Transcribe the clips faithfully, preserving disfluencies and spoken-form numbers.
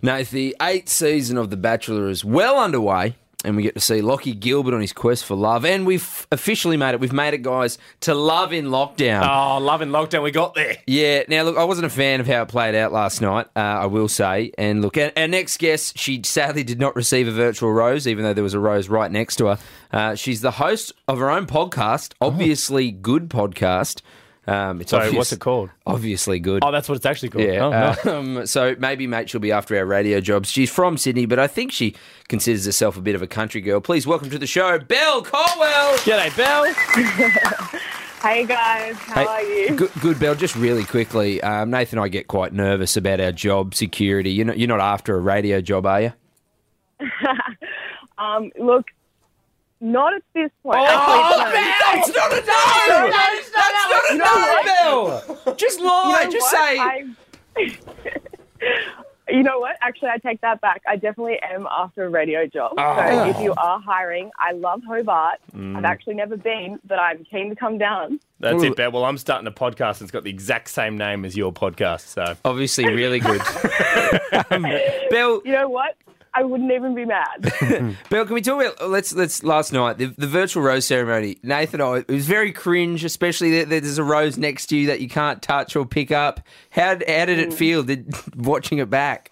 Nath, the eighth season of The Bachelor is well underway, and we get to see Lockie Gilbert on his quest for love. And we've officially made it. We've made it, guys, to Love in Lockdown. Oh, Love in Lockdown, we got there. Yeah. Now, look, I wasn't a fan of how it played out last night, uh, I will say. And look, our, our next guest, she sadly did not receive a virtual rose, even though there was a rose right next to her. Uh, she's the host of her own podcast, Obviously Good Podcast. Um, it's Sorry, obvious, what's it called? Obviously Good. Oh, that's what it's actually called. Yeah. Oh, no. um, so maybe, mate, she'll be after our radio jobs. She's from Sydney, but I think she considers herself a bit of a country girl. Please welcome to the show, Belle Colwell. G'day, Belle. Hey guys, how Hey, are you? Good, good, Belle. Just really quickly, um, Nathan and I get quite nervous about our job security. You're not, you're not after a radio job, are you? um, look, not at this point. Oh, Actually, no. Belle, it's not a no! That's That's not a You know no, Belle! Just lie, You know just what? say... I- You know what? Actually, I take that back. I definitely am after a radio job. Oh. So if you are hiring, I love Hobart. I've actually never been, but I'm keen to come down. That's Well, it, Belle. Well, I'm starting a podcast that's got the exact same name as your podcast, so... Obviously, really good. um, Belle, You know what? I wouldn't even be mad. Belle, can we talk about let's let's last night the, the virtual rose ceremony? Nathan, I, it was very cringe, especially that there's a rose next to you that you can't touch or pick up. How how did it feel? Did watching it back?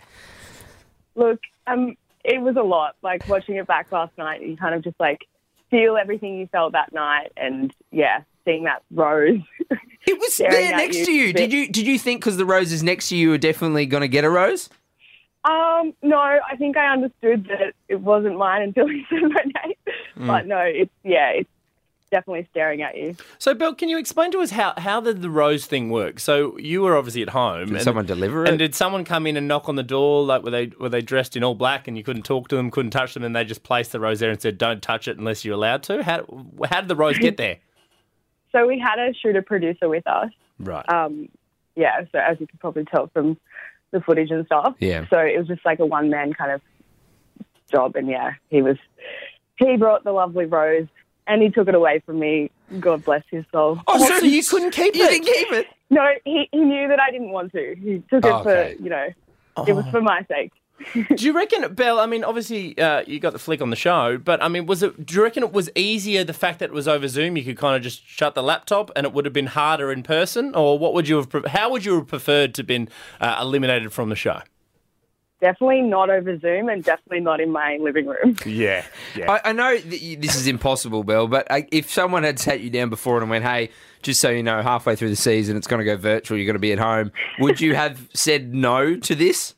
Look, um, it was a lot. Like watching it back last night, you kind of just like feel everything you felt that night, and yeah, seeing that rose. It was staring there at next you. to you. Did you did you think because the rose is next to you, you were definitely going to get a rose? Um, no, I think I understood that it wasn't mine until he said my name. But no, it's yeah, it's definitely staring at you. So, Belle, can you explain to us how, how did the rose thing work? So, you were obviously at home. Did and, someone deliver it? And did someone come in and knock on the door? Like, were they were they dressed in all black and you couldn't talk to them, couldn't touch them, and they just placed the rose there and said, "Don't touch it unless you're allowed to"? How how did the rose get there? So we had a shooter producer with us. Right. Um, yeah, so as you can probably tell from the footage and stuff. Yeah. So it was just like a one man kind of job, and yeah, he was he brought the lovely rose and he took it away from me. God bless his soul. Oh, so you couldn't keep You it? didn't keep it. No, he, he knew that I didn't want to. He took it Oh, okay. for, you know, it was for my sake. Do you reckon, Belle, I mean, obviously uh, you got the flick on the show, but I mean, was it? Do you reckon it was easier the fact that it was over Zoom? You could kind of just shut the laptop and it would have been harder in person? Or what would you have, pre- how would you have preferred to have been uh, eliminated from the show? Definitely not over Zoom and definitely not in my living room. Yeah, yeah. I, I know that you, this is impossible, Belle, but I, if someone had sat you down before and went, "Hey, just so you know, halfway through the season, it's going to go virtual. You're going to be at home," would you have said no to this?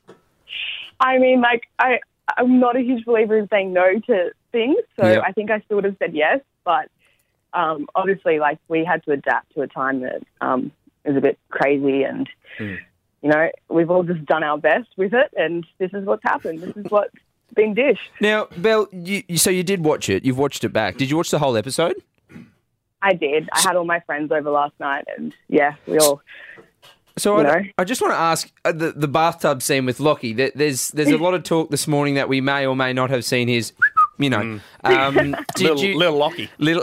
I mean, like, I, I'm not a huge believer in saying no to things, so Yep. I think I still would have said yes, but um, obviously, like, we had to adapt to a time that um, is a bit crazy and, Mm. you know, we've all just done our best with it, and this is what's happened. This is what's been dished. Now, Belle, you, you- so you did watch it. You've watched it back. Did you watch the whole episode? I did. I had all my friends over last night, and, yeah, we all... So You I, know? I just want to ask uh, the the bathtub scene with Lockie. There, there's there's a lot of talk this morning that we may or may not have seen his, you know. Um, did little, you little Lockie. little?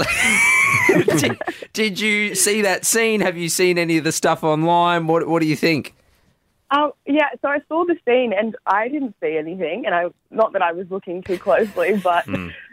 did, did you see that scene? Have you seen any of the stuff online? What What do you think? Um, yeah, so I saw the scene and I didn't see anything, and I not that I was looking too closely, but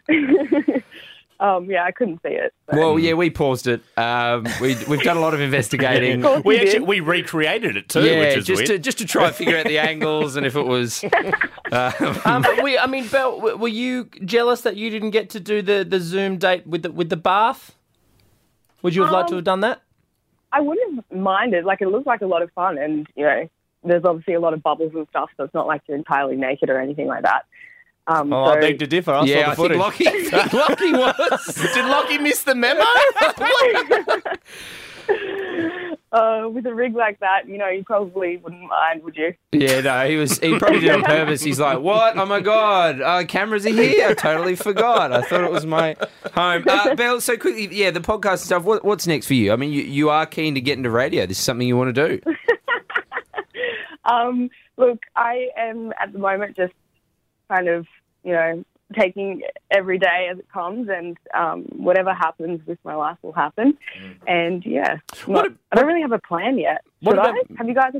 um, yeah, I couldn't see it. So. Well, yeah, we paused it. Um, we we've done a lot of investigating. course We you actually did. we recreated it too, Yeah, which is just weird. to just to try and figure out the angles and if it was. Um, we, I mean, Belle, w- were you jealous that you didn't get to do the, the Zoom date with the, with the bath? Would you have liked to Um, have done that? I wouldn't have minded. Like, it looked like a lot of fun, and you know, there's obviously a lot of bubbles and stuff, so it's not like you're entirely naked or anything like that. Um, Oh, so, I beg to differ. I Yeah, I saw the think footage. Lockie, Lockie was. Did Lockie miss the memo? uh, with a rig like that, you know, you probably wouldn't mind, would you? Yeah, no, he was. He probably did it on purpose. He's like, "What? Oh my god, uh, cameras are here! I totally forgot. I thought it was my home." Uh, Belle, so quickly, yeah, the podcast and stuff. What, what's next for you? I mean, you, you are keen to get into radio. This is something you want to do. Um, look, I am at the moment just kind of, you know, taking every day as it comes, and um, whatever happens with my life will happen. And yeah, What not- I don't really have a plan yet. what Should about- I? Have you guys?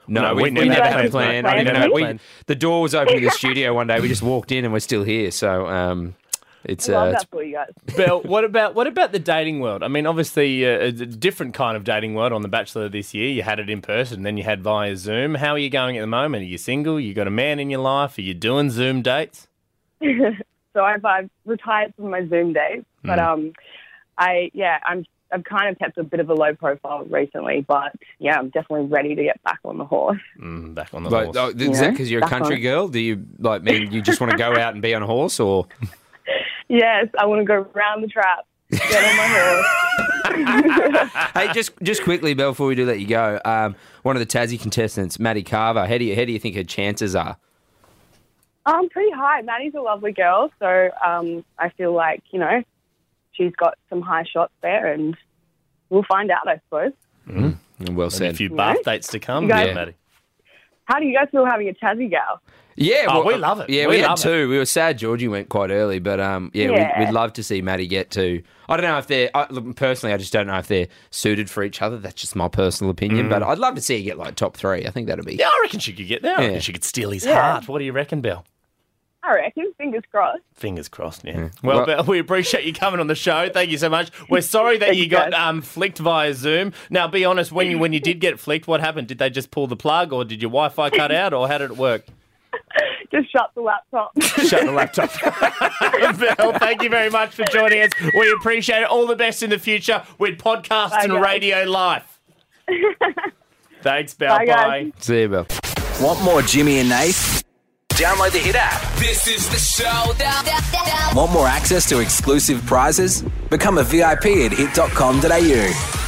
No, No, we, we we never never had had a a plan. plan. I didn't Plan. know. We, the door was open in the studio one day. We just walked in and we're still here. So um, it's I love uh, that it's for you guys. Belle, what about what about the dating world? I mean, obviously, uh, a different kind of dating world on The Bachelor this year. You had it in person, then you had via Zoom. How are you going at the moment? Are you single? You got a man in your life? Are you doing Zoom dates? So I've, I've retired from my Zoom days, but um, I yeah, I'm I've kind of kept a bit of a low profile recently, but yeah, I'm definitely ready to get back on the horse. Mm, back on the like, horse. oh, is Yeah, that because you're a back country on. girl? Do you like mean you just want to go out and be on a horse, or Yes, I want to go round the trap, get on my horse. hey, just just quickly, Belle, before we do let you go, um, one of the Tassie contestants, Maddie Carver. How do you how do you think her chances are? Um, pretty high. Maddie's a lovely girl, so um, I feel like, you know, she's got some high shots there, and we'll find out, I suppose. Well Maybe a said. few Yeah. bath dates to come, You guys- yeah, Maddie. How do you guys feel having a Tassie gal? Yeah, Oh, we love it. Yeah, We we, had love it. two. We were sad Georgie went quite early, but um, yeah, Yeah. We'd, we'd love to see Maddie get to. I don't know if they're I, look, personally. I just don't know if they're suited for each other. That's just my personal opinion. But I'd love to see her get like top three. I think that'd be. Yeah, I reckon she could get there. I reckon Yeah. she could steal his Yeah. heart. What do you reckon, Belle? I reckon, fingers crossed. Fingers crossed, yeah. Well, Well- Belle, we appreciate you coming on the show. Thank you so much. We're sorry that Thank you you, got guys. um, flicked via Zoom. Now, be honest, when you when you did get flicked, what happened? Did they just pull the plug, or did your Wi-Fi cut out, or how did it work? Just shut the laptop. Shut the laptop. Belle, thank you very much for joining us. We appreciate it. All the best in the future with podcasts Bye, and guys. radio life. Thanks, Belle. Bye, Bye. guys. See you, Belle. Want more Jimmy and Nath? Download the Hit app. This is the showdown. Want more access to exclusive prizes? Become a V I P at hit dot com dot a u.